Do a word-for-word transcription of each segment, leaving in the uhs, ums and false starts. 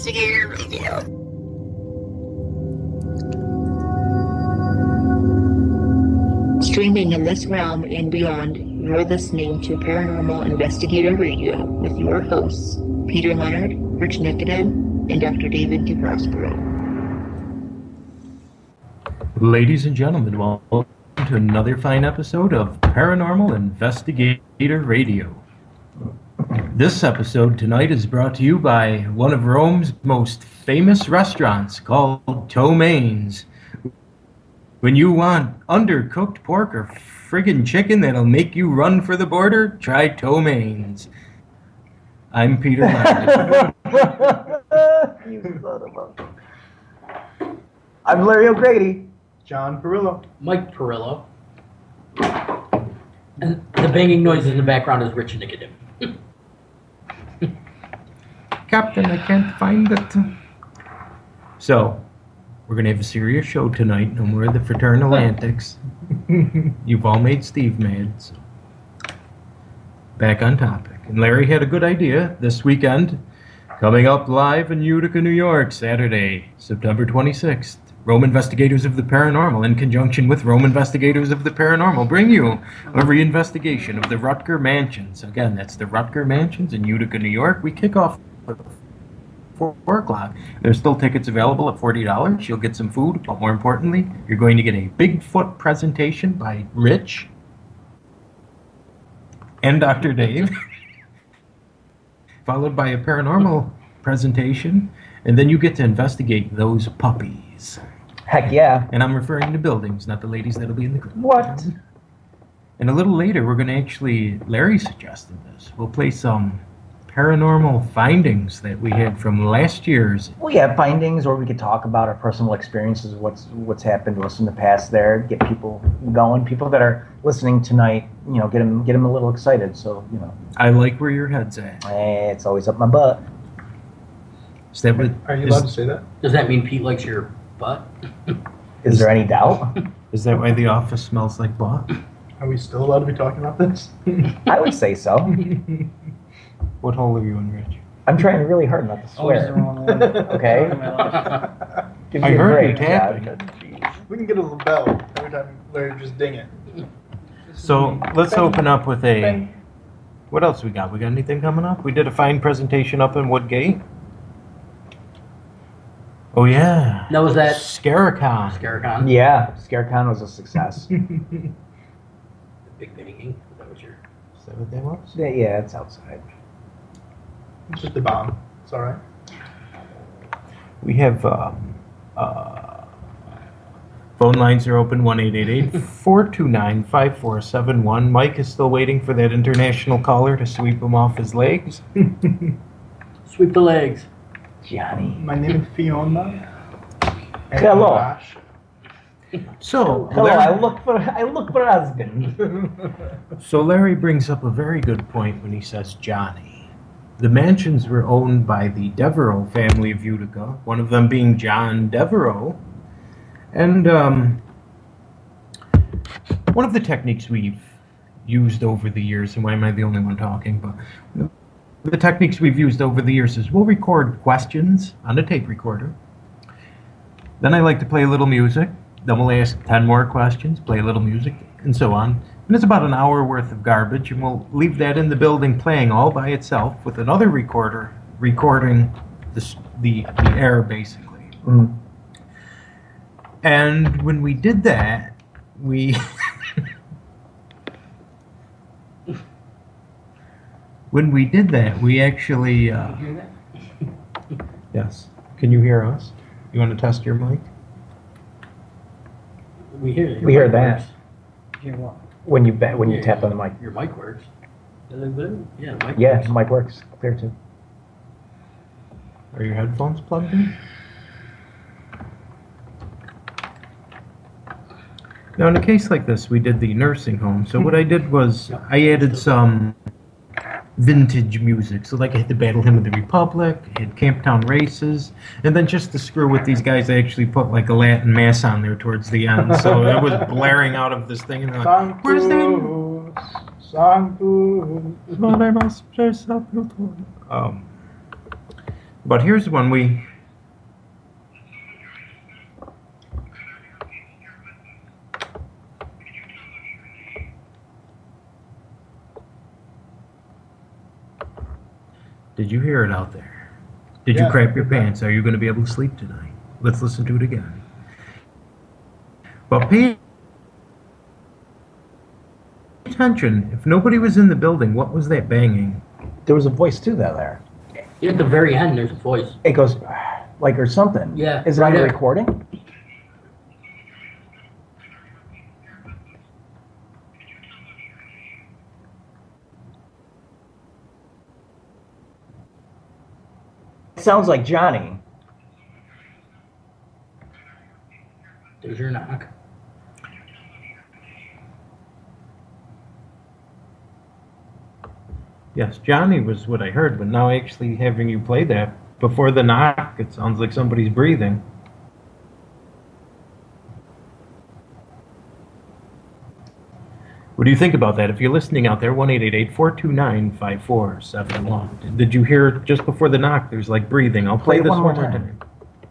Investigator Radio. Streaming in this realm and beyond, you're listening to Paranormal Investigator Radio with your hosts, Peter Leonard, Rich Nicodem, and Doctor David DeProspero. Ladies and gentlemen, welcome to another fine episode of Paranormal Investigator Radio. This episode tonight is brought to you by one of Rome's most famous restaurants called Tomaines. When you want undercooked pork or friggin' chicken that'll make you run for the border, try Tomaines. I'm Peter Leonard. You son of a... I'm Larry O'Grady. John Perillo. Mike Perillo. And the banging noise in the background is Rich Nicodem. Captain, I can't find it. So, we're going to have a serious show tonight. No more of the fraternal antics. You've all made Steve mad. So. Back on topic. And Larry had a good idea this weekend. Coming up live in Utica, New York, Saturday, September twenty-sixth. Rome Investigators of the Paranormal, in conjunction with Rome Investigators of the Paranormal, bring you a reinvestigation of the Rutger Mansions. Again, that's the Rutger Mansions in Utica, New York. We kick off at four o'clock. There's still tickets available at forty dollars. You'll get some food, but more importantly, you're going to get a Bigfoot presentation by Rich and Doctor Dave, followed by a paranormal presentation, and then you get to investigate those puppies. Heck yeah. And I'm referring to buildings, not the ladies that'll be in the group. What? And a little later, we're going to actually, Larry suggested this, we'll play some paranormal findings that we had from last year's. We have findings, or we could talk about our personal experiences, what's what's happened to us in the past there, get people going. People that are listening tonight, you know, get them, get them a little excited. So, you know. I like where your head's at. Eh, it's always up my butt. Is that what, Are you is, allowed to say that? Does that mean Pete likes your butt? Is there any doubt? is that why the office smells like butt? Are we still allowed to be talking about this? I would say so. What hole are you in, Rich? I'm trying really hard not to Always swear. the wrong one. Okay? Give I me a heard break, you tapping. God. We can get a little bell every time Larry just ding it. So let's open up with a. What else we got? We got anything coming up? We did a fine presentation up in Woodgate. Oh yeah. Now was that Scaricon. Scaricon? Yeah, ScareCon was a success. The big banging. That was your... Is that what that was? Yeah, yeah, it's outside. It's just a bomb. It's all right. We have um, uh, phone lines are open one eight eight eight, four two nine, five four seven one. Mike is still waiting for that international caller to sweep him off his legs. Sweep the legs. Johnny. My name is Fiona. And Hello. Josh. So Hello, Larry, I look for I look for a husband. so Larry brings up a very good point when he says Johnny. The mansions were owned by the Devereaux family of Utica, one of them being John Devereaux. And um, one of the techniques we've used over the years, and why am I the only one talking, but the techniques we've used over the years is we'll record questions on a tape recorder. Then I like to play a little music. Then we'll ask ten more questions, play a little music, and so on. And it's about an hour worth of garbage, and we'll leave that in the building playing all by itself with another recorder recording the, the, the air, basically. Mm. And when we did that, we... when we did that, we actually... Uh, You hear that? yes. Can you hear us? You want to test your mic? We hear it. We hear that. Hear what? When you bet, when you tap on the mic. Your mic works. Does it work? Yeah, the mic Yeah, works. the mic works. Clear too. Are your headphones plugged in? Now, in a case like this, we did the nursing home. So what I did was I added some vintage music. So like I had the Battle Hymn of the Republic, I had Camptown Races, and then just to screw with these guys, I actually put like a Latin Mass on there towards the end. So it was blaring out of this thing, and they're like, "Where's that?" Sanctus. Um, But here's one we. Did you hear it out there? Did Yeah, you crap your I did. pants? Are you going to be able to sleep tonight? Let's listen to it again. But pay attention. If nobody was in the building, what was that banging? There was a voice too though there. Yeah, at the very end, there's a voice. It goes like or something. Yeah, Is it right on the there. recording? It sounds like Johnny. There's your knock. Yes, Johnny was what I heard, but now actually having you play that before the knock, it sounds like somebody's breathing. What do you think about that? If you're listening out there, one eight eight eight, four two nine, five four seven one. Did you hear just before the knock? There's like breathing. I'll play, Play it this one more one more time. time.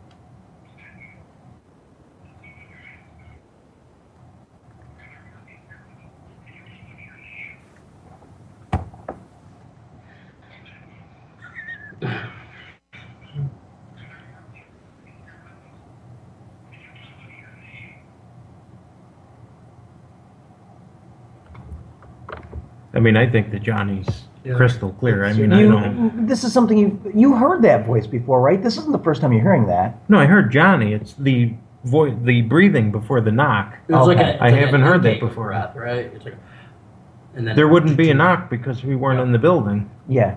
I mean, I think that Johnny's Yeah. crystal clear. I mean, I You, don't. this is something you you heard that voice before, right? This isn't the first time you're hearing that. No, I heard Johnny. It's the voice, the breathing before the knock. It was like Okay. a, it's I like haven't an heard that intake of before. breath, right? It's like, and then There wouldn't be a knock because we weren't in the building. Yeah.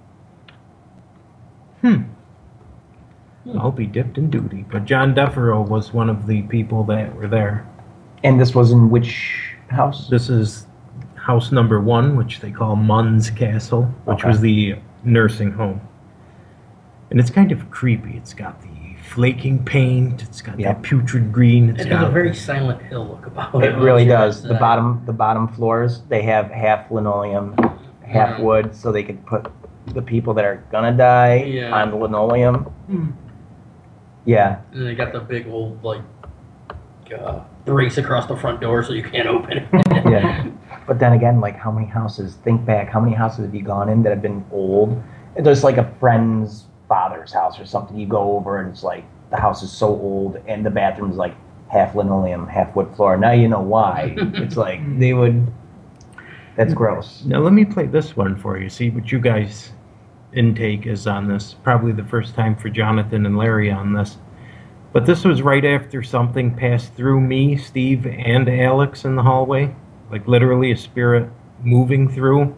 Hmm. I'll be dipped in duty. But John Devereaux was one of the people that were there. And this was in which house? This is house number one, which they call Munn's Castle, which Okay. was the nursing home. And it's kind of creepy. It's got the flaking paint. It's got Yep. that putrid green. It's it has got a very Silent Hill look about it. It really Yeah, does. it's, The uh, bottom the bottom floors, they have half linoleum, half Yeah. wood, so they could put the people that are gonna die Yeah. on the linoleum. Hmm. Yeah. And they got the big old like uh, brace across the front door so you can't open it. Yeah. But then again, like how many houses, think back, how many houses have you gone in that have been old? And there's like a friend's father's house or something. You go over and it's like the house is so old and the bathroom's like half linoleum, half wood floor. Now you know why. It's like they would, that's gross. Now let me play this one for you. See what you guys' intake is on this. Probably the first time for Jonathan and Larry on this. But this was right after something passed through me, Steve, and Alex in the hallway. Like literally a spirit moving through.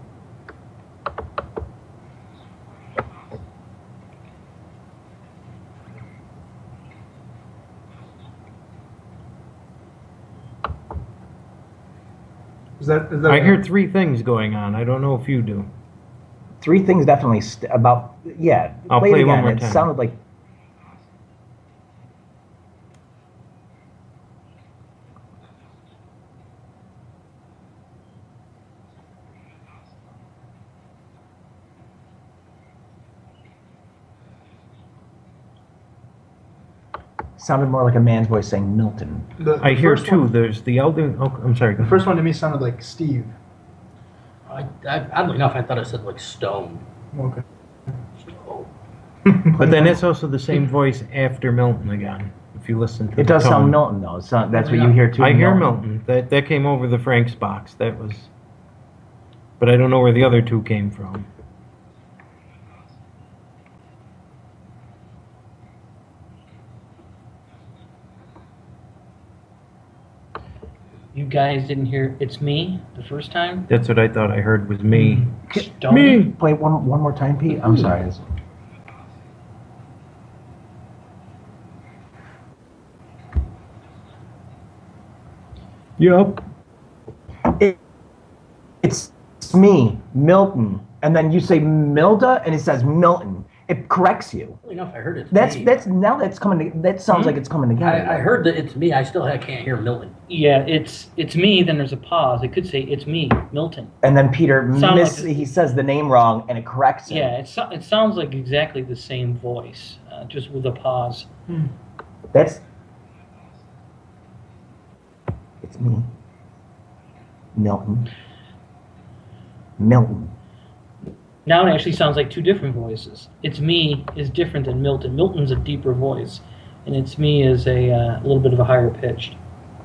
Is that, is that I hear three things going on. I don't know if you do. Three things definitely st- about, yeah. I'll it play one again. more It time. sounded like, sounded more like a man's voice saying Milton. the, I the hear first two. one- There's the elder. Oh, I'm sorry. Go The ahead. first one to me sounded like Steve. I, I, oddly enough, I thought it said like stone. Okay. Stone. But then it's also the same voice after Milton again. If you listen to It the does tone. sound Milton though. It's not, that's what you Yeah. hear too. I hear Milton. That that came over the Frank's box. That was. But I don't know where the other two came from. You guys didn't hear "It's Me" the first time? That's what I thought I heard was me. Stone? Me. Play one one more time, Pete. I'm sorry. It's- Yup. It, it's me, Milton, and then you say Milda, and it says Milton. It it corrects you. Well, enough, I heard it's That's me. that's now that's coming. To, that sounds Hmm? like it's coming together. I, I heard that it's me. I still ha- can't hear Milton. Yeah, it's it's me. Then there's a pause. It could say it's me, Milton. And then Peter Sound miss, like- he says the name wrong, and it corrects him. Yeah, it so, it sounds like exactly the same voice, uh, just with a pause. That's. It's me. Milton. Milton. Now it actually sounds like two different voices. It's me is different than Milton. Milton's a deeper voice, and it's me is a uh, little bit of a higher pitched.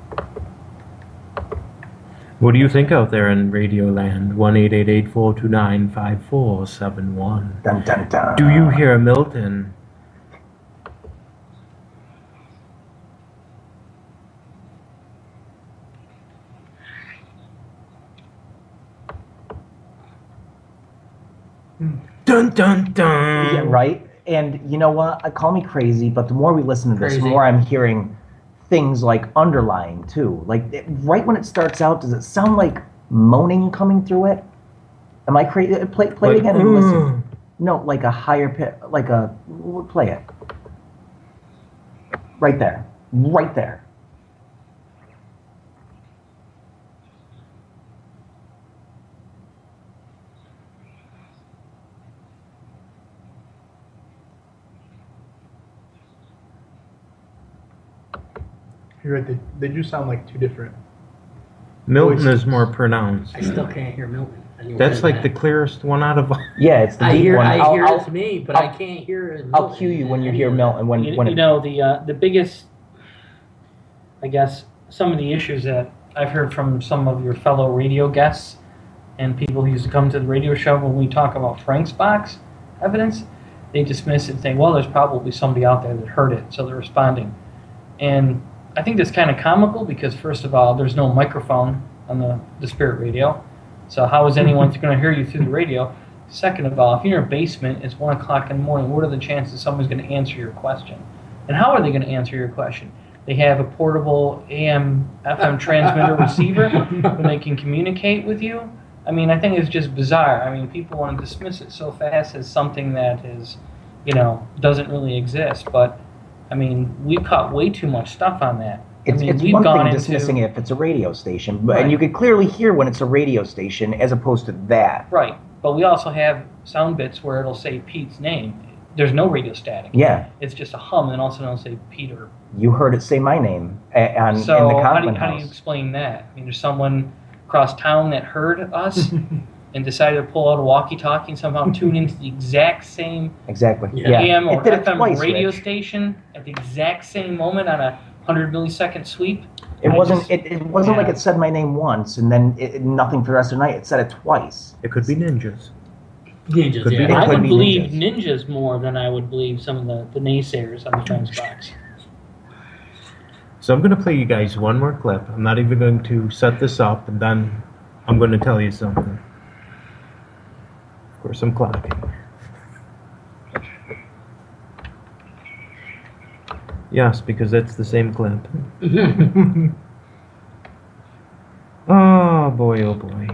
What do you think out there in Radio Land? one eight eight eight, four two nine, five four seven one. Dun dun dun. Do you hear Milton? Dun dun dun. Yeah, right? And you know what? Uh, Call me crazy, but the more we listen to this, the Crazy. more I'm hearing things like underlying too. Like it, right when it starts out, does it sound like moaning coming through it? Am I crazy? Play, play it Like, again and listen. "Mm." No, like a higher pitch, like a play it. Right there, right there. You're right. They, they do sound like two different. Milton Voices. is more pronounced. I still can't hear Milton. And you That's said like the that. clearest one out of all. Yeah, it's the I deep hear, one. I I'll, hear I'll, it's me, but I I'll- can't hear it. I'll cue you when you hear Milton. When You, when you it, know the uh, the biggest, I guess, some of the issues that I've heard from some of your fellow radio guests and people who used to come to the radio show when we talk about Frank's box evidence, they dismiss it, saying, "Well, there's probably somebody out there that heard it, so they're responding." And I think that's kind of comical because, first of all, there's no microphone on the, the Spirit radio, so how is anyone going to hear you through the radio? Second of all, if you're in a basement, it's one o'clock in the morning. What are the chances someone's going to answer your question? And how are they going to answer your question? They have a portable A M F M transmitter receiver when they can communicate with you. I mean, I think it's just bizarre. I mean, people want to dismiss it so fast as something that is, you know, doesn't really exist. But I mean, we've caught way too much stuff on that. I it's, mean, it's we've one gone thing into- dismissing it if it's a radio station, but and Right. you could clearly hear when it's a radio station as opposed to that. Right, but we also have sound bits where it'll say Pete's name. There's no radio static. Yeah, It's just a hum, and also it'll say Peter. you heard it say my name a- on So in the how do, you, conference how do you house. explain that? I mean, there's someone across town that heard us and decided to pull out a walkie-talkie and somehow tune into the exact same Exactly. Yeah. Yeah, A M or it did it F M twice, radio Rich. station at the exact same moment on a one hundred millisecond sweep. It I wasn't. just- it, it wasn't yeah. like it said my name once and then it, nothing for the rest of the night. It said it twice. It could be ninjas. Ninjas, Could be yeah. It I could would be believe ninjas. ninjas. more than I would believe some of the, the naysayers on the Frank's box. So I'm going to play you guys one more clip. I'm not even going to set this up, and then I'm going to tell you something. Of course, I'm clocking. Yes, because that's the same clip. Oh boy, oh boy.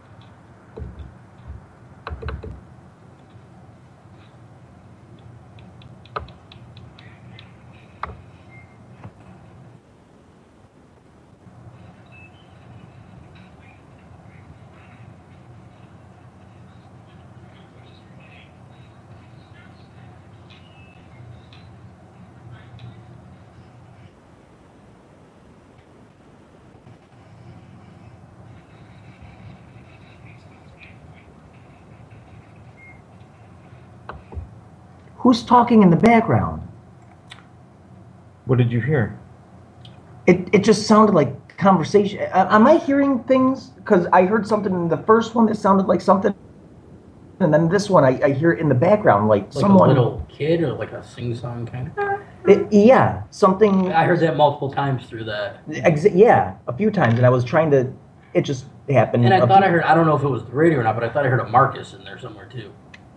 Who's talking in the background? What did you hear? It it just sounded like conversation. Uh, am I hearing things? Because I heard something in the first one that sounded like something, and then this one I, I hear it in the background like, Like someone. a little kid or like a sing-song kind of. It- yeah, something. I heard that multiple times through that. Exa- yeah, a few times, and I was trying to. It just happened. And I a thought few- I heard, I don't know if it was the radio or not, but I thought I heard a Marcus in there somewhere too.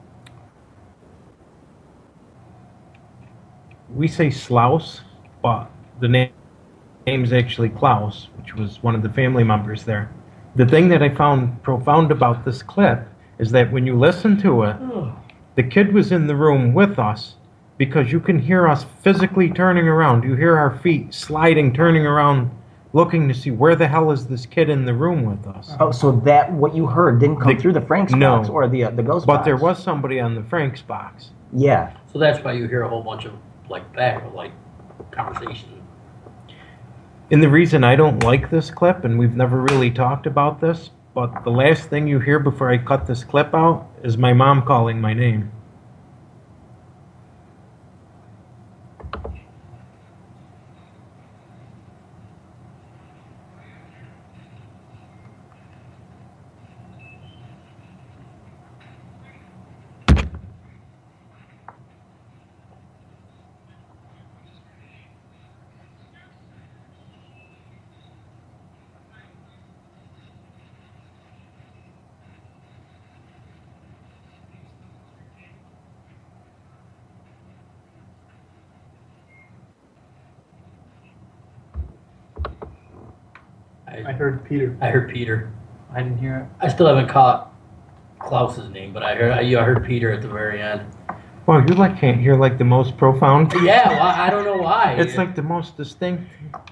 We say Slaus, but the name name's actually Klaus, which was one of the family members there. The thing that I found profound about this clip is that when you listen to it, The kid was in the room with us because you can hear us physically turning around. You hear our feet sliding, turning around, looking to see where the hell is this kid in the room with us. Oh, so that what you heard didn't come The- through the Frank's no. box or the uh, the ghost But box. there was somebody on the Frank's box. Yeah. So that's why you hear a whole bunch of like back like conversation. And the reason I don't like this clip, and we've never really talked about this, but the last thing you hear before I cut this clip out is my mom calling my name. I I, heard Peter. I heard Peter. I didn't hear it. I still haven't caught Klaus's name, but I heard I, I heard Peter at the very end. Wow, you like can't hear like the most profound. Yeah, well, I don't know why. It's like the most distinct.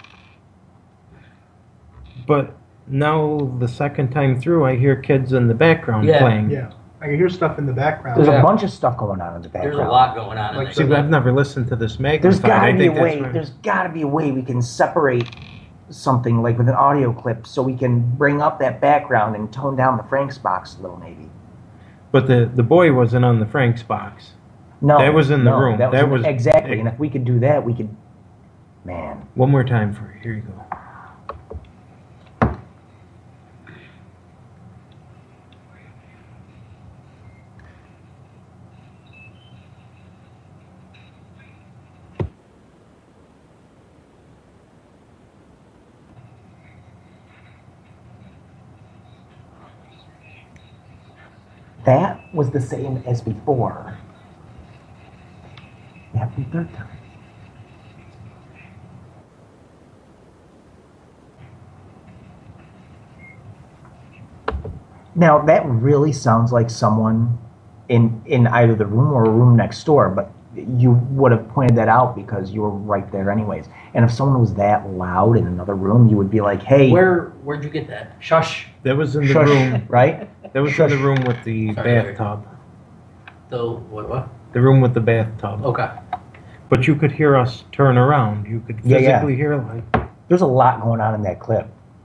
But now the second time through, I hear kids in the background Yeah, playing. Yeah. I can hear stuff in the background. There's Yeah. a bunch of stuff going on in the there's background. a lot going on in Like See, there. I've never listened to this magnified. There's got I to be a think that's way. why- There's got to be a way we can separate something like with an audio clip, so we can bring up that background and tone down the Frank's box a little, maybe. But the the boy wasn't on the Frank's box. No, That was in the no, room. That was, That in- was- exactly. And if we could do that, we could. Man, One more time for you. Here you go. that was the same as before. It happened third time. Now that really sounds like someone in in either the room or a room next door, but you would have pointed that out because you were right there anyways. And if someone was that loud in another room, you would be like, "Hey, Where where'd you get that? Shush. That was in the shush," room. right? That was Shush. in the room with the Sorry, Larry. bathtub. The what? What? The room with the bathtub. Okay. But you could hear us turn around. You could Yeah, yeah. physically hear like. There's a lot going on in that clip.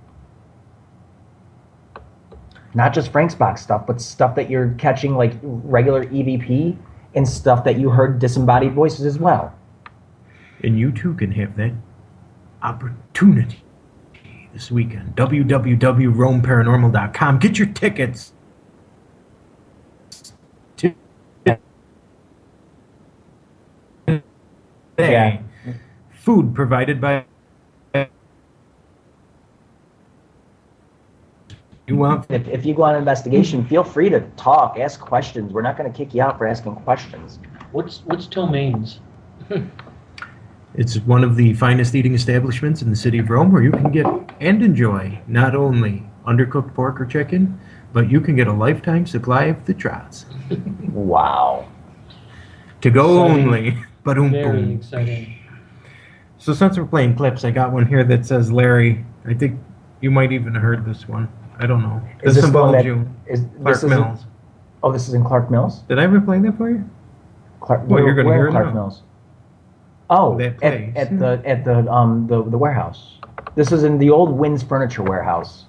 Not just Frank's box stuff, but stuff that you're catching like regular E V P and stuff that you heard disembodied voices as well. And you too can have that opportunity this weekend. w w w dot rome paranormal dot com. Get your tickets. Yeah. Food provided by. You want If, if you go on an investigation, feel free to talk, ask questions. We're not going to kick you out for asking questions. What's what's Tilmaines? It's one of the finest eating establishments in the city of Rome where you can get and enjoy not only undercooked pork or chicken, but you can get a lifetime supply of the trots. Wow. To go Exciting. only. Ba-doom Very boom. exciting. So since we're playing clips, I got one here that says Larry. I think you might even have heard this one. I don't know. Is This this the one involves that- you. Is Clark this is Mills. Oh, this is in Clark Mills? Did I ever play that for you? Clark, Well, you're gonna where hear in it Clark now. Mills? Oh, That at, place. at the at the um the, the warehouse. This is in the old Wynn's Furniture Warehouse.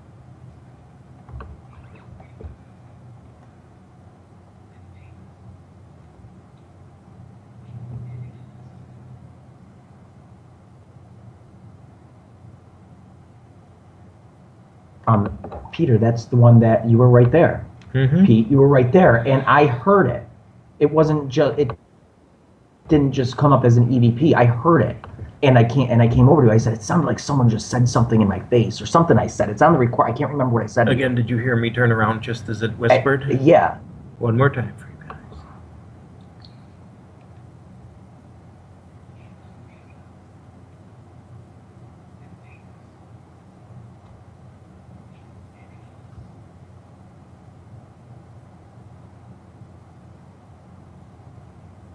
Um, Peter, that's the one that you were right there. Mm-hmm. Pete, you were right there, and I heard it. It wasn't just it didn't just come up as an E V P. I heard it, and I can't. And I came over to you. I said it sounded like someone just said something in my face or something. I said it's on the record. I can't remember what I said. Again, did you hear me turn around just as it I- whispered? yeah. One more time for you guys.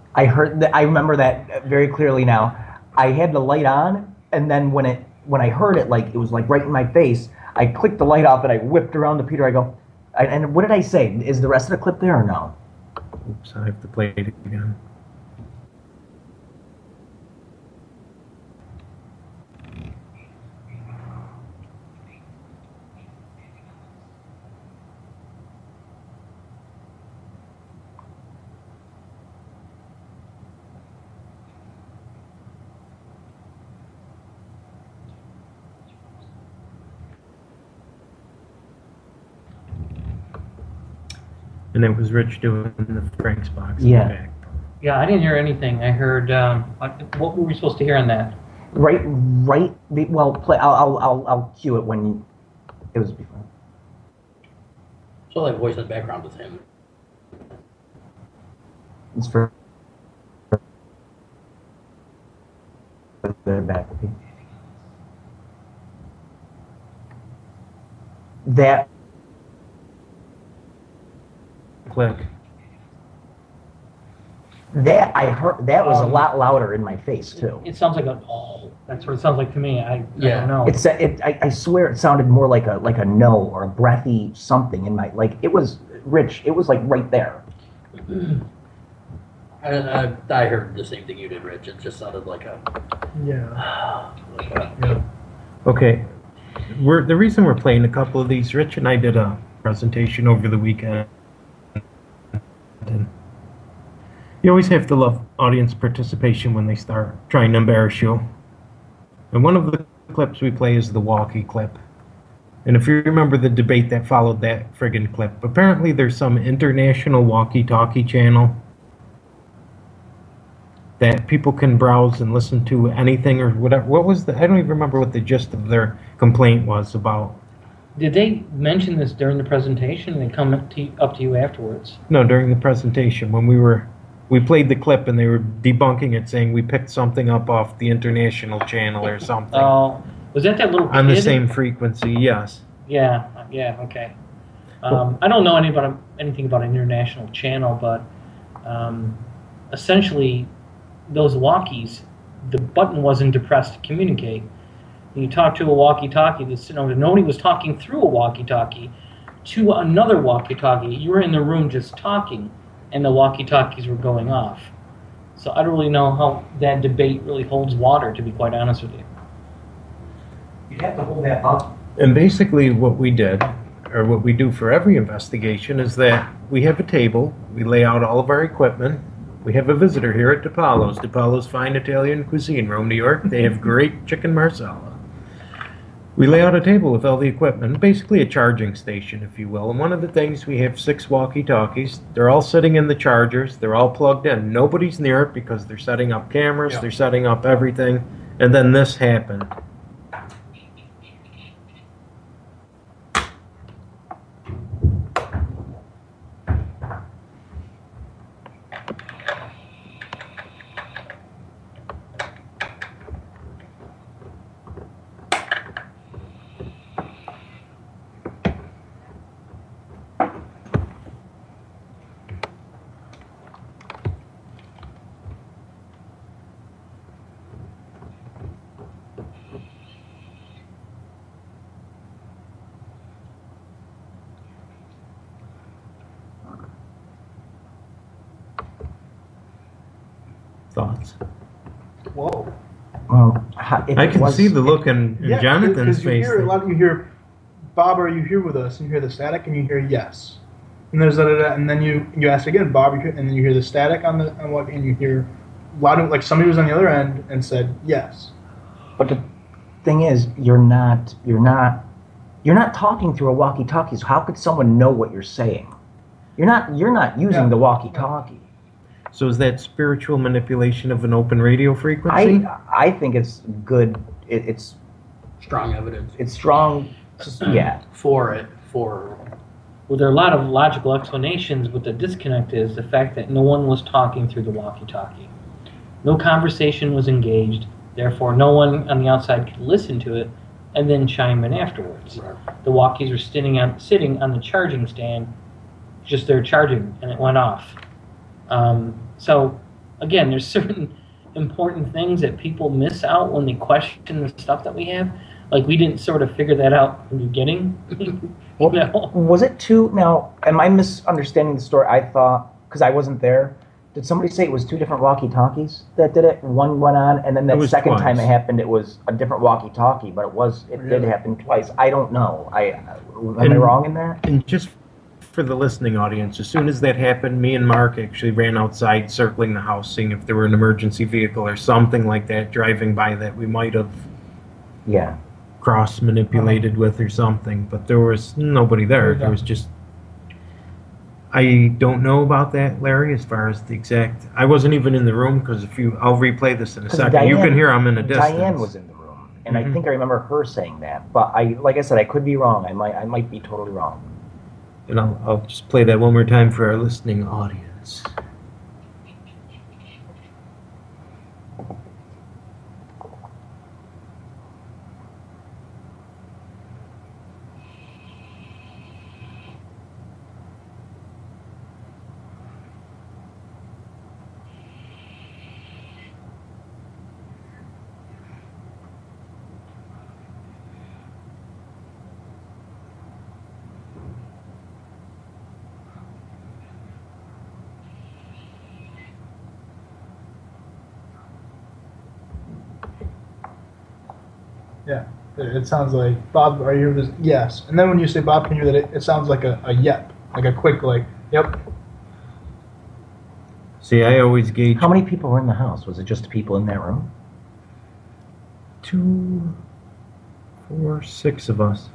I heard that. I remember that very clearly now. I had the light on, and then when it when I heard it, like it was like right in my face. I clicked the light off and I whipped around to Peter. I go, I, and what did I say? Is the rest of the clip there or no? Oops, I have to play it again. And it was Rich doing the Frank's box Yeah. in the back. Yeah, I didn't hear anything. I heard. Um, what were we supposed to hear on that? Right, right. The, well, play. I'll, I'll, I'll, I'll cue it when you, it was before. So that voice in the background with him. It's for the back. That Click. that I heard. That was a Um, lot louder in my face too. It sounds like a. Oh, that's what it sounds like to me. I, I Yeah. don't know. It's a, it. I, I swear it sounded more like a like a no or a breathy something in my like. It was Rich. It was like right there. I, I, I heard the same thing you did, Rich. It just sounded like a. Yeah. Like a Yeah. Okay. We're, the reason we're playing a couple of these, Rich and I did a presentation over the weekend. And you always have to love audience participation when they start trying to embarrass you. And one of the clips we play is the walkie clip. And if you remember the debate that followed that friggin' clip, apparently there's some international walkie-talkie channel that people can browse and listen to anything or whatever. What was the, I don't even remember what the gist of their complaint was about. Did they mention this during the presentation? And they come up to, up to you afterwards? No, during the presentation, when we were, we played the clip and they were debunking it, saying we picked something up off the international channel or something. Oh, was that that little On the kid? same frequency, yes. Yeah, yeah, okay. Um, I don't know any about, anything about an international channel, but um, essentially, those walkies, the button wasn't depressed to communicate. You talk to a walkie-talkie that's sitting over there. Nobody was talking through a walkie-talkie to another walkie-talkie. You were in the room just talking, and the walkie-talkies were going off. So I don't really know how that debate really holds water, to be quite honest with you. You'd have to hold that up. And basically what we did, or what we do for every investigation, is that we have a table, we lay out all of our equipment. We have a visitor here at DiPaolo's, DiPaolo's Fine Italian Cuisine, Rome, New York. They have great chicken marsala. We lay out a table with all the equipment, basically a charging station, if you will. And one of the things, we have six walkie-talkies. They're all sitting in the chargers. They're all plugged in. Nobody's near it because they're setting up cameras. Yeah. They're setting up everything. And then this happened. Thoughts? Whoa. Well, how, if I it can was, see the look in, in Yeah, Jonathan's because you face. hear a lot. You hear, Bob, are you here with us? And you hear the static, and you hear yes. And there's da, da, da, and then you you ask again, Bob, you hear, and then you hear the static on the on what, and you hear a lot of like somebody was on the other end and said yes. But the thing is, you're not, you're not, you're not talking through a walkie-talkie. So how could someone know what you're saying? You're not, you're not using Yeah. the walkie-talkie. So is that spiritual manipulation of an open radio frequency? I, I think it's good. It, it's, strong evidence it's strong. Just, yeah. for it. For Well, there are a lot of logical explanations, but the disconnect is the fact that no one was talking through the walkie-talkie. No conversation was engaged, therefore no one on the outside could listen to it and then chime in afterwards. Right. The walkies were sitting on, sitting on the charging stand, just there charging, and it went off. Um, so again, there's certain important things that people miss out when they question the stuff that we have. Like, we didn't sort of figure that out in the beginning. Well, No. was it two? Now, am I misunderstanding the story? I thought, because I wasn't there, did somebody say it was two different walkie-talkies that did it? One went on, and then It that was second twice. time it happened, it was a different walkie-talkie, but it was it did Really? happen twice. I don't know. I am I And- wrong in that? And just for the listening audience, as soon as that happened, me and Mark actually ran outside, circling the house, seeing if there were an emergency vehicle or something like that driving by that we might have Yeah. cross manipulated with or something. But there was nobody there. There was just. I don't know about that, Larry, as far as the exact. I wasn't even in the room because if you, I'll replay this in a 'Cause second. you Diane- can hear I'm in a distance. Diane was in the room, and Mhm. I think I remember her saying that. But I, like I said, I could be wrong. I might, I might be totally wrong. And I'll, I'll just play that one more time for our listening audience. Yeah. It it sounds like, Bob, are you here with this? Yes. And then when you say, Bob, can you hear that? It, it sounds like a, a yep. Like a quick, like, yep. See, I always gauge How many people were in the house? Was it just people in that room? two, four, six of us.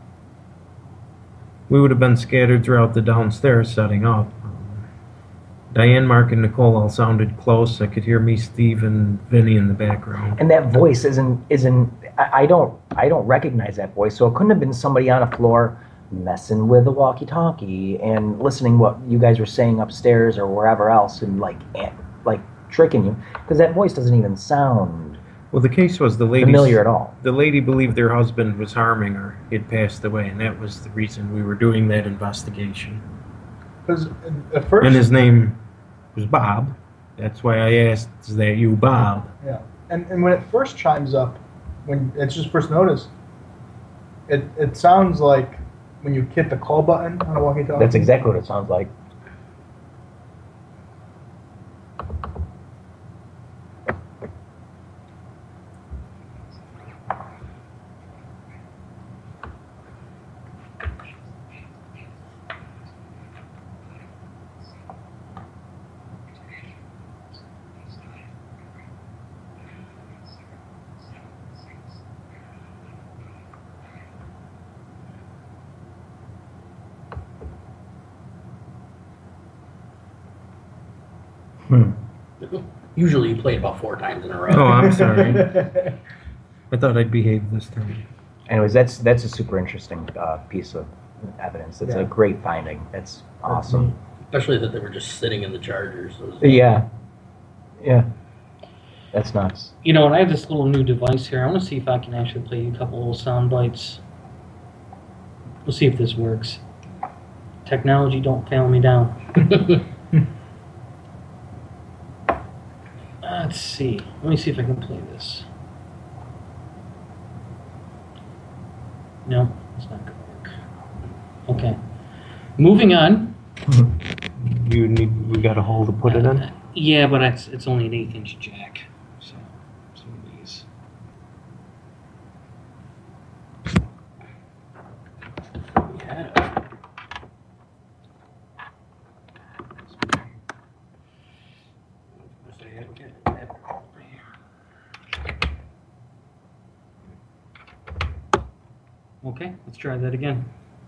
We would have been scattered throughout the downstairs setting up. Diane, Mark, and Nicole all sounded close. I could hear me, Steve, and Vinny in the background. And that voice isn't isn't. I, I don't I don't recognize that voice. So it couldn't have been somebody on a floor messing with a walkie-talkie and listening what you guys were saying upstairs or wherever else and like eh, like tricking you, because that voice doesn't even sound Well, the case was the lady. familiar at all. The lady believed their husband was harming her. He had passed away, and that was the reason we were doing that investigation. Because at first, And his name was Bob. That's why I asked, is that you, Bob? yeah. And, and when it first chimes up, when it's just first noticed, it, it sounds like when you hit the call button on a walkie-talkie. That's exactly what it sounds like. Hmm. Usually you play it about four times in a row. Oh, I'm sorry. I thought I'd behave this time. Anyways, that's that's a super interesting uh, piece of evidence. It's Yeah. a great finding. That's awesome. Especially that they were just sitting in the Chargers. Those- Yeah, yeah, that's nuts. You know, and I have this little new device here. I want to see if I can actually play you a couple little sound bites. We'll see if this works. Technology, don't fail me down. Let's see. Let me see if I can play this. No, it's not going to work. Okay. Moving on. You need, we got a hole to put it in? Uh, yeah, but it's it's only an eighth inch jack. So, so these. Yeah. Okay, let's try that again.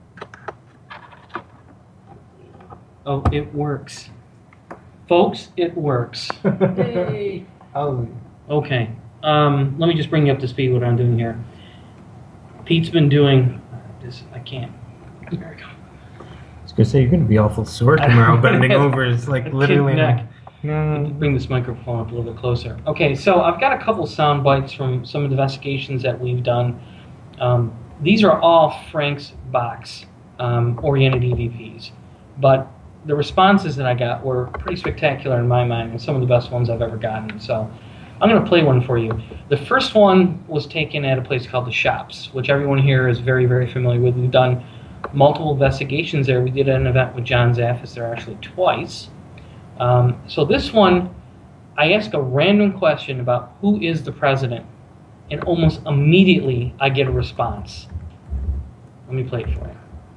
Oh, it works. Folks, it works. Yay. Hallelujah. Okay. Um, let me just bring you up to speed what I'm doing here. Pete's been doing this. I can't. There we go. I was going to say, you're going to be awful sore tomorrow bending over. It's like A literally. kid neck. No. Bring this microphone up a little bit closer. Okay, so I've got a couple sound bites from some investigations that we've done. Um, these are all Frank's box um, oriented E V Ps, but the responses that I got were pretty spectacular in my mind, and some of the best ones I've ever gotten. So I'm going to play one for you. The first one was taken at a place called The Shops, which everyone here is very, very familiar with. We've done multiple investigations there. We did an event with John Zaffis there actually twice. Um, so this one, I ask a random question about who is the president, and almost immediately I get a response. Let me play it for you.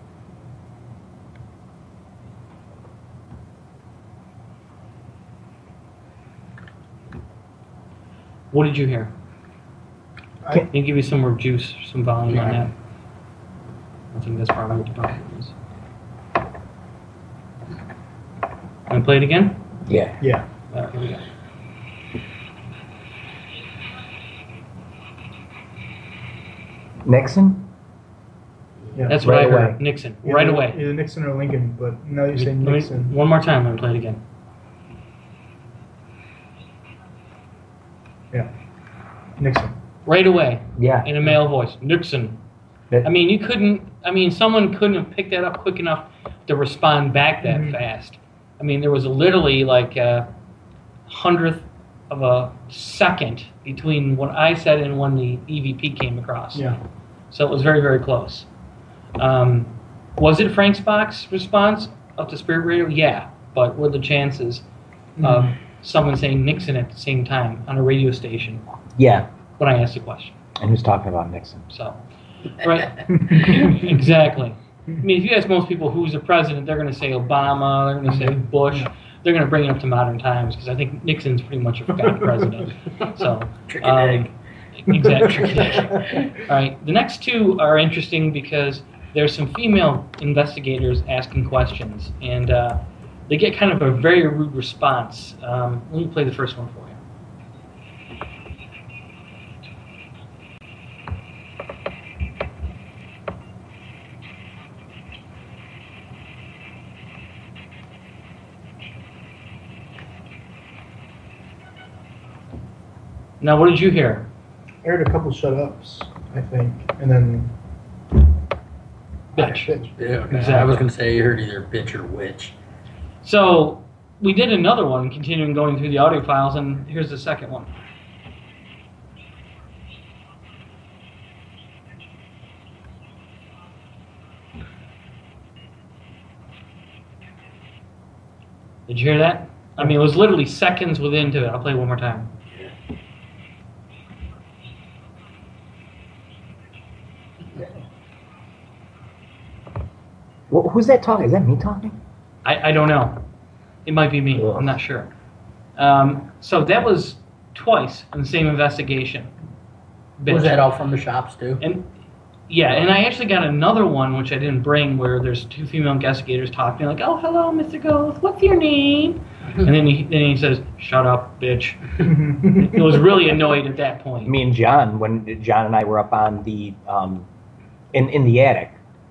What did you hear? I- Can you give you some more juice, some volume on that? I think that's probably what the problem is. Can I play it again? Yeah. Yeah. Uh, here we go. Nixon? Yeah. That's what Right I heard. away. Nixon. Either- Right away. Either Nixon or Lincoln, but now you say Let me- Nixon. one more time. Let me play it again. Yeah. Nixon. Right away. Yeah. In a male voice. Nixon. That- I mean, you couldn't, I mean, someone couldn't have picked that up quick enough to respond back that Mhm. fast. I mean, there was literally like a hundredth of a second between what I said and when the E V P came across. Yeah. So it was very, very close. Um, was it Frank's box response up to Spirit Radio? Yeah. But what are the chances of Mhm. someone saying Nixon at the same time on a radio station Yeah. when I asked the question? And who's talking about Nixon? So, right. Exactly. I mean, if you ask most people who's the president, they're going to say Obama, they're going to say Bush. They're going to bring it up to modern times because I think Nixon's pretty much a forgotten president. So, Chicken um, egg. exactly. All right. The next two are interesting because there's some female investigators asking questions, and uh, they get kind of a very rude response. Um, let me play the first one for you. Now, what did you hear? I heard a couple shut ups, I think, and then Bitch. Bitch. Yeah, okay. I Exactly. was gonna say you heard either bitch or witch. So we did another one, continuing going through the audio files, and here's the second one. Did you hear that? I mean, it was literally seconds within to it. I'll play it one more time. Well, who's that talking? Is that me talking? I, I don't know. It might be me. Ugh. I'm not sure. Um, so that was twice in the same investigation. Was Bitch. that all from the shops too? And yeah, and I actually got another one which I didn't bring, where there's two female investigators talking like, "Oh, hello, Mister Goth. What's your name?" And then he then he says, "Shut up, bitch." He was really annoyed at that point. Me and John, when John and I were up on the, um, in, in the attic,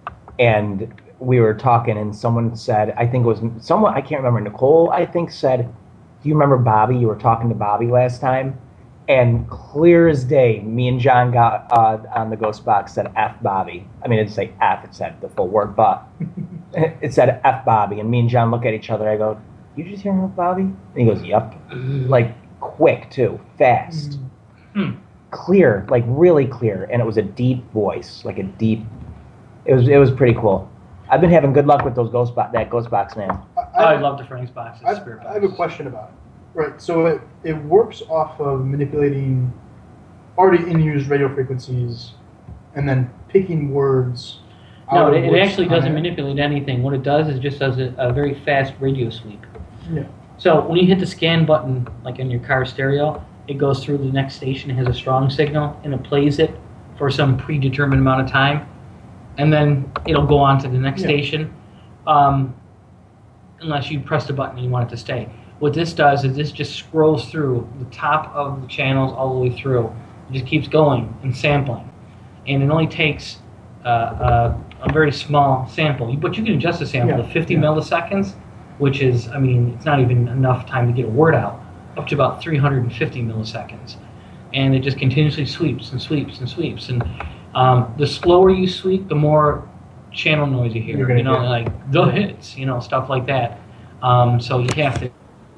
and we were talking, and someone said, I think it was someone, I can't remember, Nicole, I think said, do you remember Bobby? You were talking to Bobby last time. And clear as day, me and John got uh, on the ghost box, said F Bobby. I mean, it didn't say F, it said the full word, but it said F Bobby. And me and John look at each other. I go, you just hear him with Bobby? And he goes, yep. Like, quick, too. Fast. Hmm. Clear, like really clear. And it was a deep voice, like a deep, it was it was pretty cool. I've been having good luck with those ghost bo- that ghost box, man. Oh, I love the Frank's boxes. I, Spirit I have a boxes. question about it. Right, so it, it works off of manipulating already in use radio frequencies and then picking words. No, out it, of it what's actually on doesn't it. manipulate anything. What it does is just does a, a very fast radio sweep. Yeah. So when you hit the scan button, like in your car stereo, it goes through the next station, it has a strong signal, and it plays it for some predetermined amount of time, and then it'll go on to the next Yeah. station, um, unless you press the button and you want it to stay. What this does is this just scrolls through the top of the channels all the way through. It just keeps going and sampling, and it only takes uh, uh, a very small sample, but you can adjust the sample Yeah, to fifty yeah. milliseconds, which is, I mean, it's not even enough time to get a word out, up to about three hundred fifty milliseconds. And it just continuously sweeps and sweeps and sweeps. And um, the slower you sweep, the more channel noise you hear. You're gonna You know, get. like the hits, you know, stuff like that. Um, so you have to.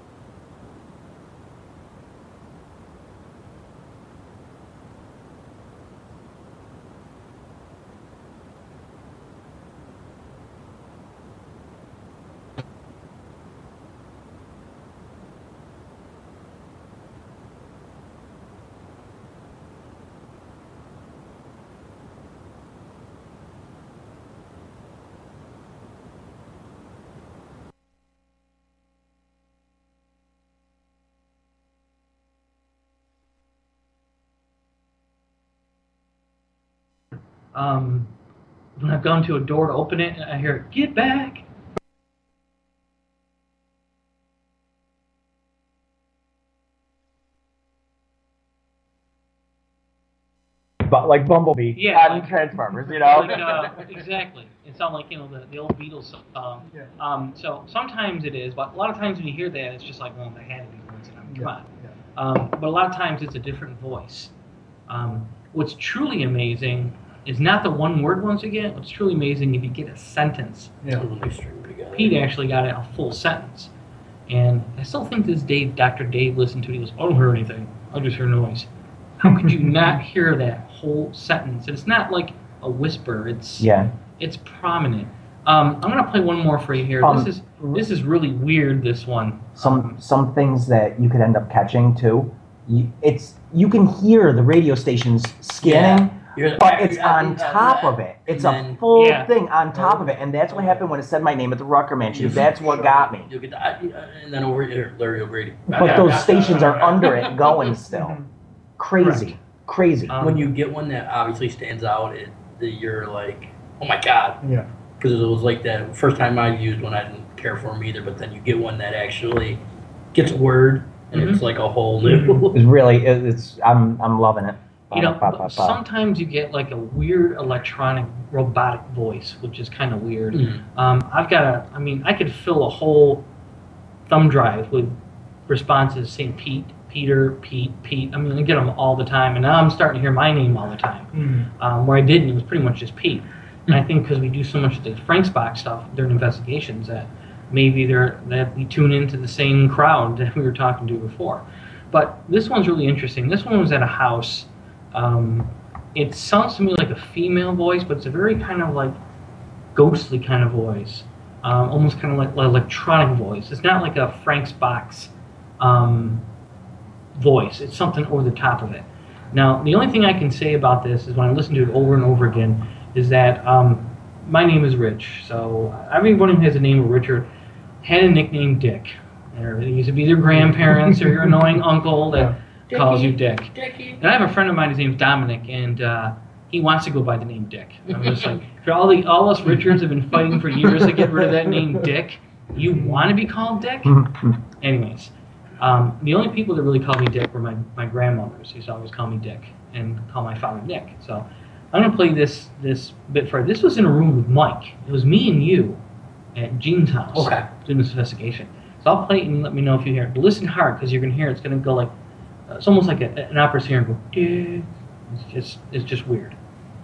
Um, when I've gone to a door to open it, and I hear "Get back!" But like Bumblebee Yeah, on like- Transformers, you know? Like, uh, exactly. It sounds like, you know, the, the old Beatles song. Yeah. Um, so sometimes it is, but a lot of times when you hear that, it's just like, well, they had to be coincident. Come Yeah, on. Um, but a lot of times it's a different voice. Um, what's truly amazing is not the one word once again. What's truly amazing if you get a sentence. Yeah. Pete actually got a full sentence. And I still think this Dave, Doctor Dave listened to it. He goes, I don't hear anything. I just hear noise. How could you not hear that whole sentence? And it's not like a whisper. It's Yeah. it's prominent. Um, I'm gonna play one more for you here. Um, this is this is really weird. This one. Some some things that you could end up catching too. You, it's you can hear the radio stations scanning, You're- but it's yeah, on yeah, top yeah. of it. It's And a then- full Yeah. thing on top of it, and that's what happened when it said my name at the Rucker Mansion. That's what got me. You'll get the, and then over here, Larry O'Grady. But those stations are under it, going still. Crazy, crazy. Um, When you get one that obviously stands out, it, that you're like, oh my god. Yeah. Because it was like that first time I used one, I didn't care for them either. But then you get one that actually gets a word, and Mhm. it's like a whole new. It's really, it- it's. I'm, I'm loving it. You know, Ba, ba, ba, ba. sometimes you get like a weird electronic robotic voice, which is kind of weird. Mm. Um, I've got a, I mean, I could fill a whole thumb drive with responses saying Pete, Peter, Pete, Pete. I mean, I get them all the time, and now I'm starting to hear my name all the time. Mm. Um, where I didn't, it was pretty much just Pete. And I think because we do so much of the Frank's Box stuff during investigations that maybe they're that we tune into the same crowd that we were talking to before. But this one's really interesting. This one was at a house. Um, it sounds to me like a female voice, but it's a very kind of like ghostly kind of voice, um, almost kind of like like electronic voice. It's not like a Frank's Box um, voice. It's something over the top of it. Now, the only thing I can say about this is when I listen to it over and over again, is that um, my name is Rich. So everyone who has a name of Richard had a nickname Dick. Or it used to be their grandparents or your annoying uncle that calls you Dick. Dickie. And I have a friend of mine, his name's Dominic, and uh, he wants to go by the name Dick. And I'm just like, for all the all us Richards have been fighting for years to get rid of that name Dick. You want to be called Dick? Anyways, um, the only people that really called me Dick were my, my grandmothers. They used to always call me Dick and call my father Nick. So I'm going to play this this bit for this was in a room with Mike. It was me and you at Gene's house Okay. doing this investigation. So I'll play it and let me know if you hear it. But listen hard because you're going to hear it. It's going to go like, uh, it's almost like a, an opera singer go, "Dick." It's just, it's just weird.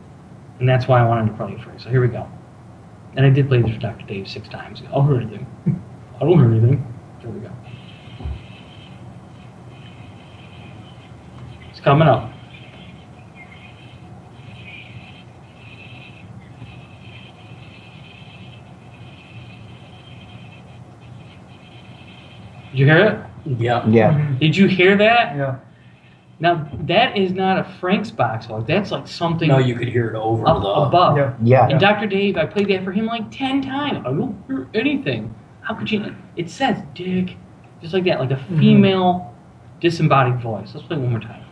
And that's why I wanted to play it for you. So here we go. And I did play this for Doctor Dave six times. I don't hear anything. I don't hear anything. Here we go. It's coming up. Did you hear it? Yeah. Yeah. Did you hear that? Yeah. Now, that is not a Frank's Box log. That's like something No, you could hear it over up the. above. Yeah. Yeah. And Doctor Dave, I played that for him like ten times. I don't hear anything. How could you? It says Dick. Just like that, like a female disembodied voice. Let's play it one more time.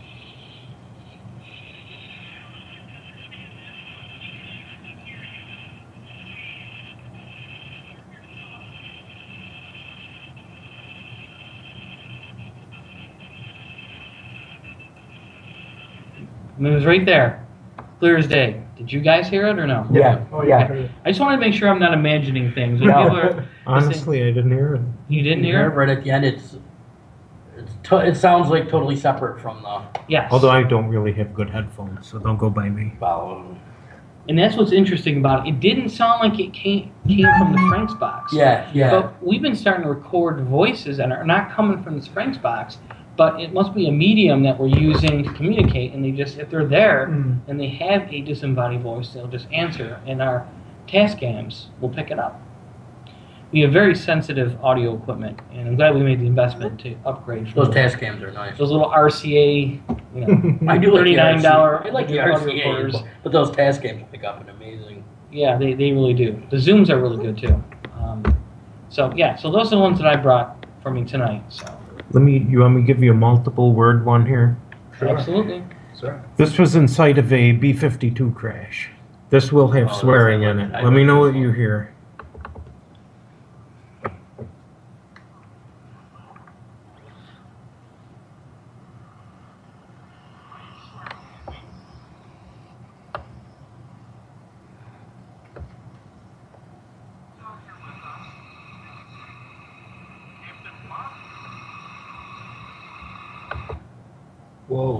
And it was right there, clear as day. Did you guys hear it or no? Yeah. Oh, Yeah. yeah. I just wanted to make sure I'm not imagining things. When No. people are- Honestly, I didn't hear it. you didn't You hear hear it? it right at the end. It's. It's. To, it sounds like totally separate from the. Yes. Although I don't really have good headphones, so don't go by me. Well, And that's what's interesting about it. It didn't sound like it came came from the Frank's box. Yeah, yeah. But we've been starting to record voices that are not coming from the Frank's box, but it must be a medium that we're using to communicate. And they just, if they're there Mm. and they have a disembodied voice, they'll just answer, and our Tascams will pick it up. We have very sensitive audio equipment, and I'm glad we made the investment to upgrade. From Those task cams are nice. Those little R C A, you know, I do like the thirty-nine dollars R C A. I like the audio R C A, recorders. but, but those task cams pick up an amazing. Yeah, they, they really do. The Zooms are really good too. Um, so yeah, so those are the ones that I brought for me tonight. So Let me. You want me to give you a multiple word one here? Sure. absolutely. Sorry. This was inside of a B fifty-two crash. This will have Oh, swearing that's in not it. what I Let me know thought what you hear. Whoa.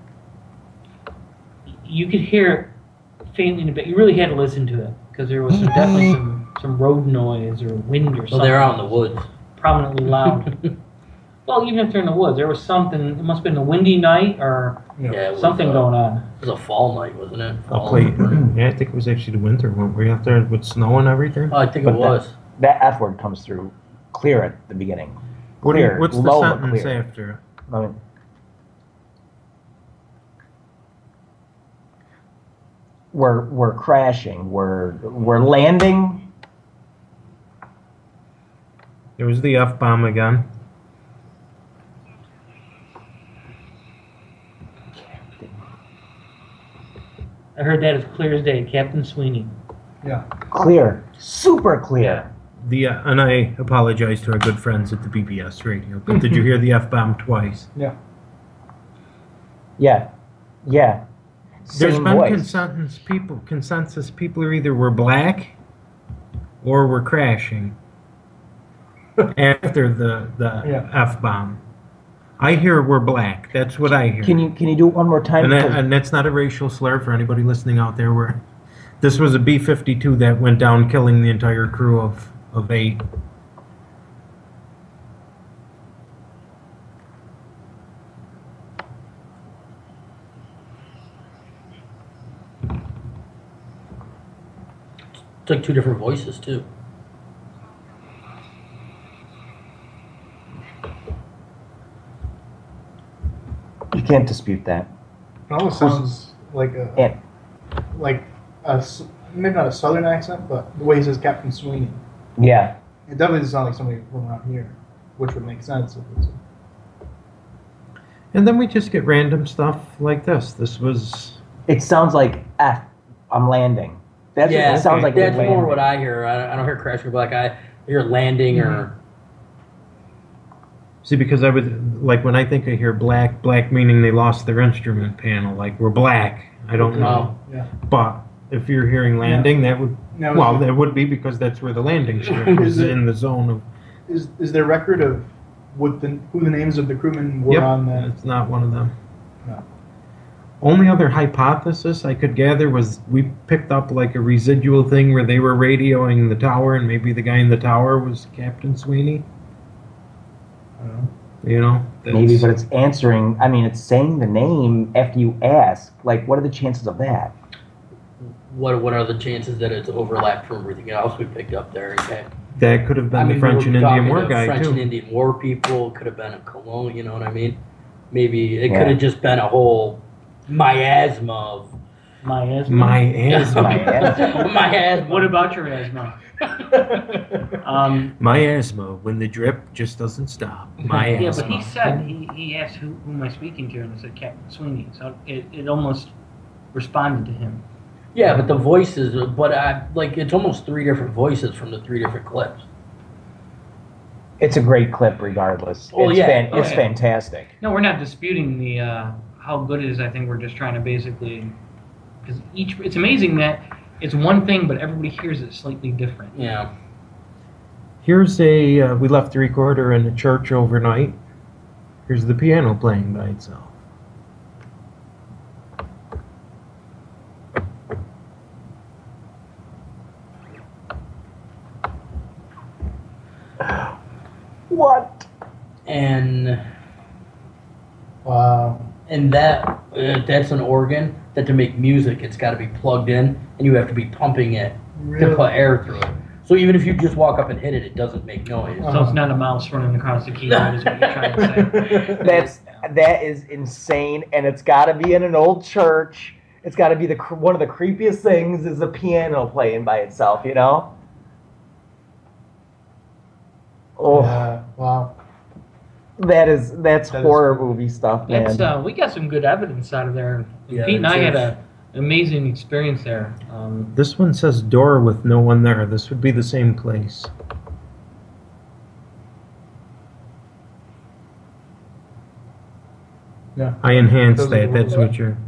You could hear it faintly in a bit. You really had to listen to it because there was some, definitely some, some road noise or wind or Well, something. they're out in the woods. Prominently loud. Well, even if they're in the woods, there was something. It must have been a windy night or Yeah. Yeah, it was, something uh, going on. It was a fall night, wasn't it? I'll Fall play. night. Yeah, I think it was actually the winter one. Were you out there with snow and everything? Oh, I think But it was. That F word comes through clear at the beginning. What do you, Clear, what's the low but sentence clear. after? I mean, we're we're crashing. We're we're landing. There was the F bomb again. I heard that as clear as day. Captain Sweeney. Yeah. Clear, super clear. The uh, and I apologize to our good friends at the B B S radio. But did you hear the F bomb twice? Yeah. Yeah, yeah. There's Same been voice. consensus people. Consensus people are either we're black or we're crashing after the the Yeah. F bomb. I hear we're black. That's what I hear. Can you can you do it one more time? And, that, 'Cause and that's not a racial slur for anybody listening out there. Where this was a B fifty-two that went down, killing the entire crew of of eight. It's like two different voices too. you can't dispute that. It almost sounds like a And like a s- maybe not a southern accent, but the way he says Captain Sweeney. yeah, It definitely doesn't sound like somebody from around here, which would make sense if it's. And then we just get random stuff like this. This was it sounds like F. I'm landing. That's yeah, what it sounds like. we're That's more landing. what I hear. I don't, I don't hear crashing black. I hear landing or see because I would like when I think I hear black, black meaning they lost their instrument panel. Like we're black. I don't know. Yeah. But if you're hearing landing, that would Now, well, is, that would be because that's where the landing strip is Is it- in the zone of. is is there record of what the who the names of the crewmen were Yep, on that? it's not one of them. No. Only other hypothesis I could gather was we picked up like a residual thing where they were radioing the tower, and maybe the guy in the tower was Captain Sweeney. I don't know. You know, Maybe, that's- but it's answering. I mean, it's saying the name after you ask. Like, what are the chances of that? what? What are the chances that it's overlapped from everything else we picked up there? Okay. that could have been I mean, the French we and were Indian talking War to guy French too. and Indian War people. Could have been a Cologne. You know what I mean? Maybe it Yeah. could have just been a whole miasma of My asthma. My asthma. My asthma. miasma. What about your asthma? Um, My asthma when the drip just doesn't stop. My yeah, asthma. but he said he, he asked who, who am I speaking to, and I said Captain Sweeney. So it, it almost responded to him. Yeah, but the voices. But I like it's almost three different voices from the three different clips. It's a great clip, regardless. Oh, it's yeah. fan- Oh, it's yeah. fantastic. No, we're not disputing the uh, how good it is. I think we're just trying to basically because each it's amazing that it's one thing, but everybody hears it slightly different. Yeah. Here's a. Uh, we left the recorder in a church overnight. Here's the piano playing by itself. What? and Wow. and that uh, that's an organ that to make music, it's got to be plugged in, and you have to be pumping it to Really? put air through it. So even if you just walk up and hit it, it doesn't make noise. So it's not a mouse running across the keyboard, is what you're trying to say. That's that is insane, and it's got to be in an old church. It's got to be the cr- one of the creepiest things is the piano playing by itself. You know? Oh, Yeah. Wow. that is that's That is horror cool. movie stuff, man. That's, uh, we got some good evidence out of there. Yeah, Pete and the I had church. a, an amazing experience there. Um, This one says door with no one there. This would be the same place. Yeah. I enhanced Those are that. the That's ones. what you're.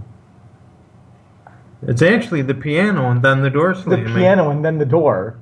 It's actually the piano and then the door the slamming. piano and then the door.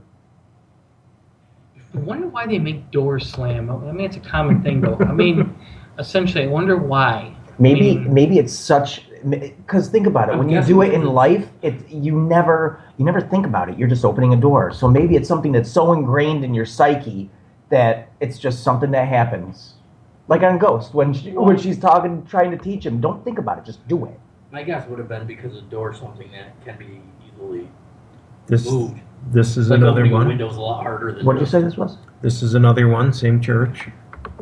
I wonder why they make doors slam. I mean, it's a common thing, though. I mean, essentially, I wonder why. Maybe I mean, maybe it's such because think about it. I'm When you guessing do it in it's- life, it you never you never think about it. You're just opening a door. So maybe it's something that's so ingrained in your psyche that it's just something that happens. Like on Ghost, when she, when she's talking, trying to teach him, don't think about it, just do it. My guess would have been because the door is something that can be easily This moved. this is Like another opening a one. window is a lot harder than. What did you just- say this was? This is another one. Same church.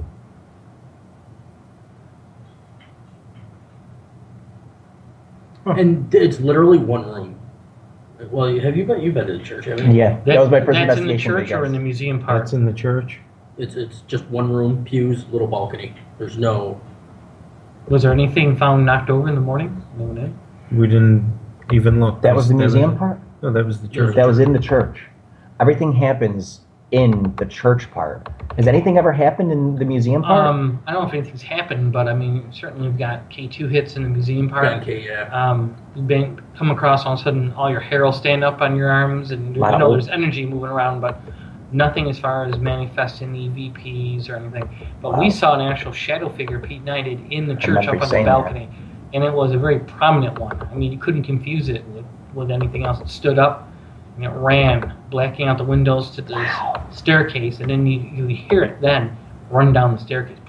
And it's literally one room. Well, have you been? You've been to the church, haven't you? Yeah, that, was my first That's in the investigation. church or in the museum part? That's in the church. It's it's just one room, pews, little balcony. There's no. Was there anything found knocked over in the morning? No one did. We didn't even look. That was the museum was, part. No, that was the church. That was in the church. Everything happens in the church part. Has anything ever happened in the museum part? Um, I don't know if anything's happened, but I mean, certainly we've got K two hits in the museum part. Okay, yeah. Um, you've been come across all of a sudden all your hair will stand up on your arms, and you Wow. know there's energy moving around, but nothing as far as manifesting E V Ps or anything. But Wow. we saw an actual shadow figure Pete and I did in the church remember up on the saying that. balcony, and it was a very prominent one. I mean, you couldn't confuse it with, with anything else. It stood up and it ran, blacking out the windows to the Wow. staircase, and then you, you hear it then run down the staircase.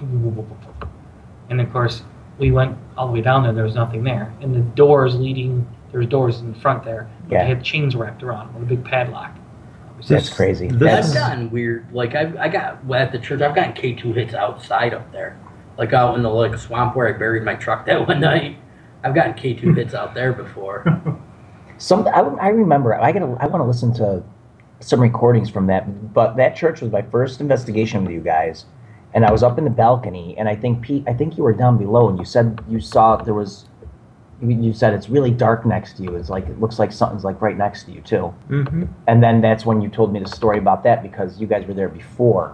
And of course, we went all the way down there. There was nothing there, and the doors leading. There's doors in front there. But Yeah. They had chains wrapped around with a big padlock. That's crazy. This That's I've gotten weird. Like I, I got well, at the church. I've gotten K two hits outside up there, like out in the like swamp where I buried my truck that one night. I've gotten K two hits out there before. some. I, I remember. I gotta. I want to listen to some recordings from that. But that church was my first investigation with you guys, and I was up in the balcony, and I think Pete. I think you were down below, and you said you saw there was. You you said it's really dark next to you. It's like it looks like something's like right next to you too. Mm-hmm. And then that's when you told me the story about that because you guys were there before.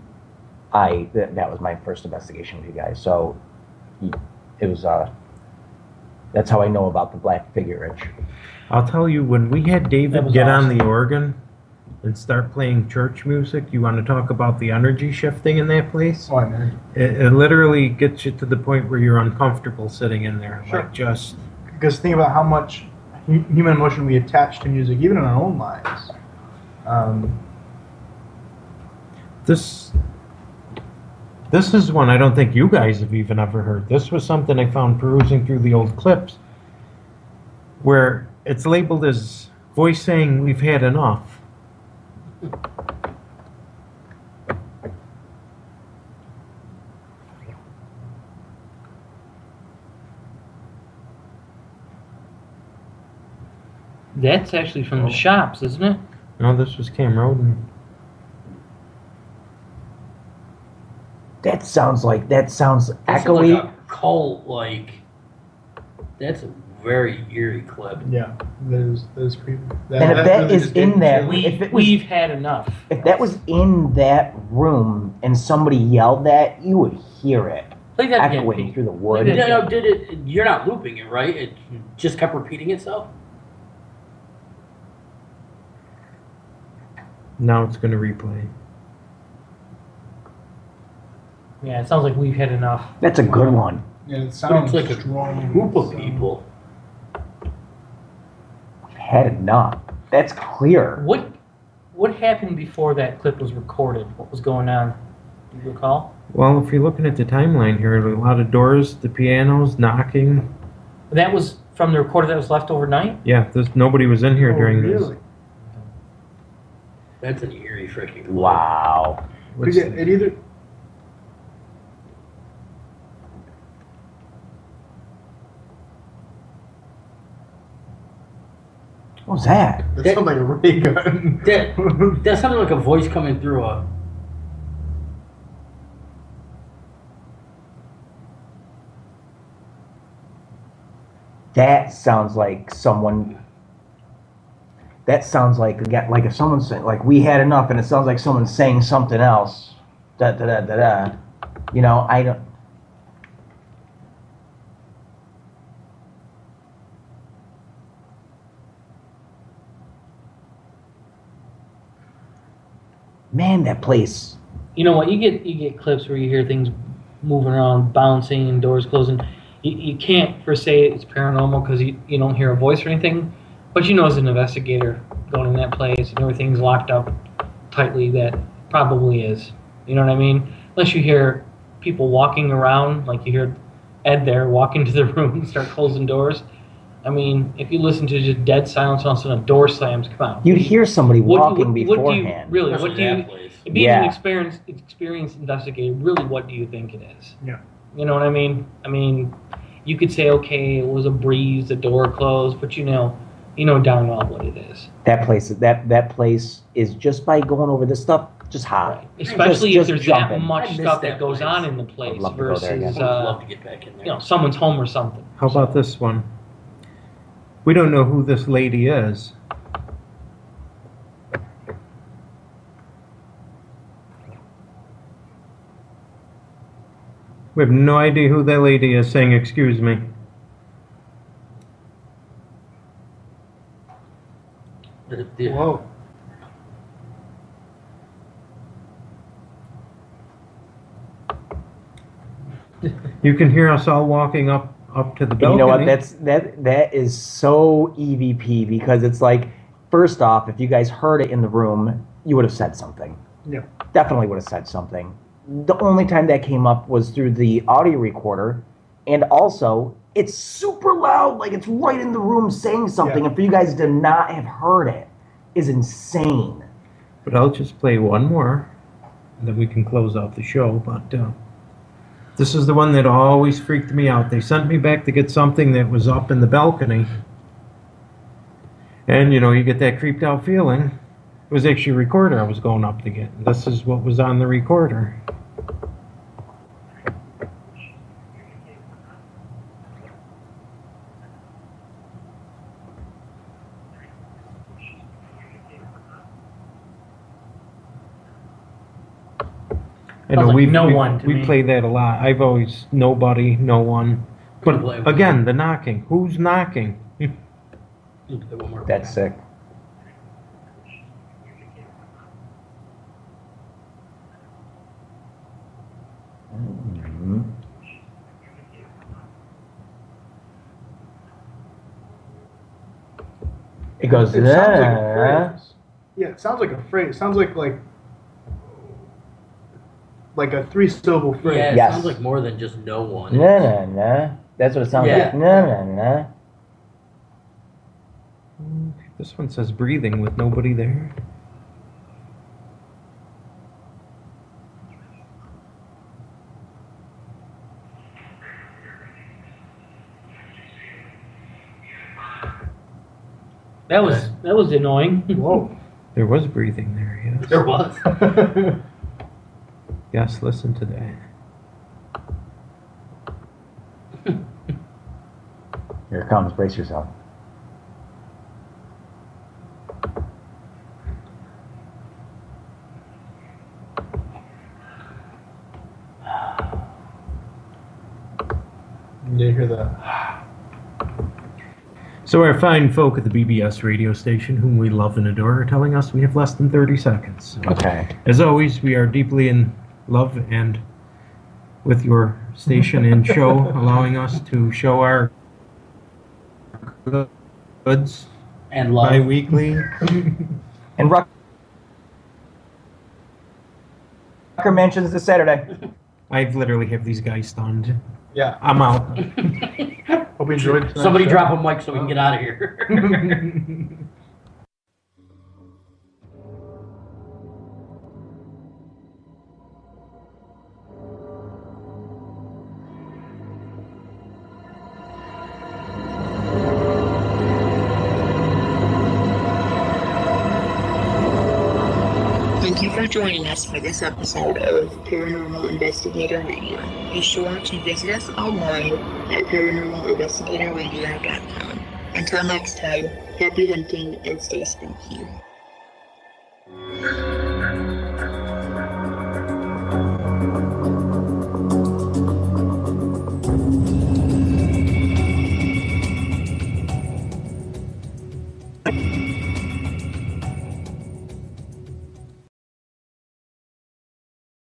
I that, that was my first investigation with you guys. So you- it was. Uh, that's how I know about the black figure, Rich. I'll tell you, when we had That David was get on awesome. the organ and start playing church music, you want to talk about the energy shifting in that place? Oh, I know. It, it literally gets you to the point where you're uncomfortable sitting in there. Sure. Like just, Because think about how much hu- human emotion we attach to music, even in our own lives. Um, this this is one I don't think you guys have even ever heard. This was something I found perusing through the old clips where it's labeled as voice saying we've had enough. That's actually from the shops, isn't it? No, this was Cam Roden. That sounds like that sounds That sounds echoey. like a cult. Like that's a very eerie clip. yeah, that is, that is creepy. That, And if that really is just in gave me that- chills. We, If it was- we've had enough. If that was in that room and somebody yelled that, you would hear it Play that again, echoing Pete. through the Play wood. that No, no, did it? You're not looping it, right? It just kept repeating itself. Now it's going to replay. Yeah, it sounds like we've had enough. That's a good one. Yeah, it But sounds it's like a strong. group of so- people. Had enough. That's clear. What what happened before that clip was recorded? What was going on? you recall? Well, if you're looking at the timeline here, a lot of doors, the pianos, knocking. That was from the recorder that was left overnight? Yeah, this, nobody was in here Oh, during really? this. That's an eerie freaking clue. Wow. What's Because it, it either What was that? that That- sounds like a ray gun. That, that sounded like a voice coming through a. That sounds like someone. That sounds like again, like if someone's saying, like we had enough, and it sounds like someone's saying something else. Da da da da da. You know, I don't. Man, that place. You know what? You get you get clips where you hear things moving around, bouncing, doors closing. You, you can't per se it's paranormal because you, you don't hear a voice or anything, but you know as an investigator going in that place and everything's locked up tightly, that probably is. You know what I mean? Unless you hear people walking around, like you hear Ed there walk into the room and start closing doors. I mean, if you listen to just dead silence on a door slams, come on. You'd hear somebody What- walking what- what do you- beforehand. really, Especially what do you? that place. Being Yeah. an experienced experienced investigator, really, what do you think it is? Yeah. You know what I mean? I mean, you could say, okay, it was a breeze, the door closed, but you know, you know darn well what it is. That place. That that place is just by going over this stuff, just hot. Especially Just- if just there's that jumping. I much miss stuff that that goes place. on in the place love to go there versus, again. I would love uh, to get back in there. you know, someone's home or something. How about this one? We don't know who this lady is. We have no idea who that lady is saying, excuse me. The- the- Whoa. You can hear us all walking up, up to the And balcony. you know what? That's that that is so E V P because it's like, first off, if you guys heard it in the room, you would have said something. Yeah. Definitely would have said something. The only time that came up was through the audio recorder, and also it's super loud, like it's right in the room saying something. Yeah. And for you guys to not have heard it is insane. But I'll just play one more, and then we can close out the show. But uh, this is the one that always freaked me out. They sent me back to get something that was up in the balcony. And, you know, you get that creeped out feeling. It was actually a recorder I was going up to get. This is what was on the recorder. I Sounds know like we no we, one to we me. play that a lot. I've always nobody, no one. Couldn't play But with again, the knocking. Who's knocking? You can play one more. That's sick. Mhm. It goes. It sounds like a "Ah." phrase. Yeah, it sounds like a phrase. It sounds like like like a three syllable phrase. Yeah, it Yes. sounds like more than just no one. Na na na. That's what it sounds Yeah. like. Na na na. This one says breathing with nobody there. That was that was annoying. Whoa. There was breathing there, yes. There was. Yes, listen to that. Here it comes. Brace yourself. You hear that? So our fine folk at the B B S radio station, whom we love and adore, are telling us we have less than thirty seconds. So, Okay. as always, we are deeply in love and with your station and show, allowing us to show our goods And love. bi-weekly. And Ruck, Tucker Mansions this Saturday. I literally have these guys stunned. Yeah. I'm out. Hope you enjoyed tonight's Somebody show. drop a mic so we can get out of here. Thank you for joining us for this episode of Paranormal Investigator Radio. Be sure to visit us online at paranormal investigator radio dot com. Until next time, happy hunting and stay spooky.